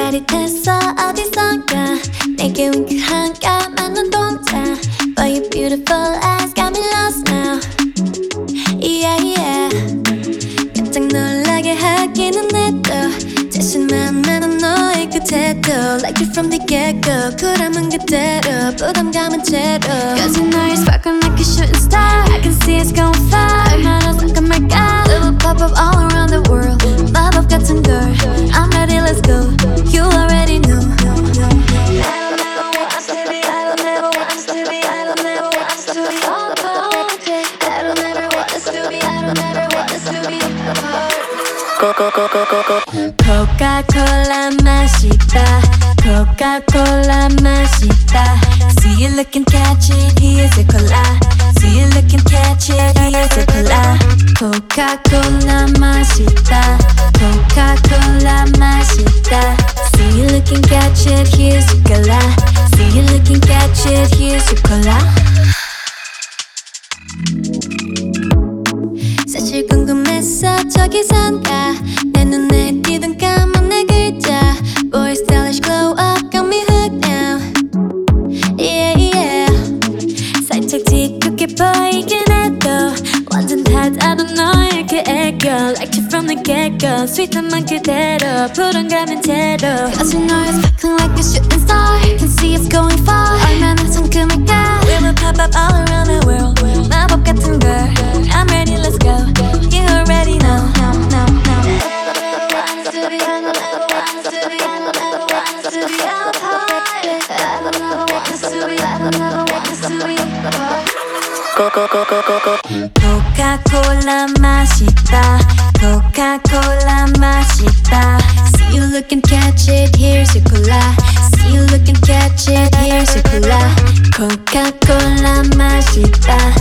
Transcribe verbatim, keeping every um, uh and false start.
짜릿했어 어디선가 내게 윙크한 까만 눈동자 But your beautiful eyes got me lost now Yeah yeah 깜짝 놀라게 하기는 해도 자신만 많은 너의 그 태도 Like you from the get-go 쿨함은 그대로 부담감은 채로 Cause you know you're sparkling like a shooting star I can see it's going far 얼마나 상큼할까 It will pop up all around the world 마법 같은 girl I'm ready, let's go You already know I don't ever want us to be I don't ever want us to be I don't ever want us to be I don't ever want us to be I don't ever want us to be 코카콜라 맛있다 코카콜라 맛있다 See you looking catchy here's a cola See you looking catchy here's a cola 코카콜라 맛있다 코카콜라 맛있다 See you looking catchy here's a cola See you looking catchy here's a cola 사실 궁금했어 저기 산다 내 눈에 띄던 까만 내 글자 Boy stylish glow up got me hooked now Yeah yeah 살짝 지겹게 보이긴 해도 완전 탓하던 너의 그 애교 Like you from the get-go 스윗한 맘 그대로 불안감은 제로 Cause you know it's sparkling like a shooting star Can see it's going far 얼마나 상큼할까 We will pop up all around the world 마법 같은 girl I'm ready, let's go You already know no, no, no. I don't ever want us to be I don't ever want us to be I don't ever want us to be apart I don't ever want us to be I don't ever want us to be apart 코카콜라 맛있다 코카콜라 맛있다 See you looking catchy here's your cola See you looking catchy here's your cola 코카콜라 맛있다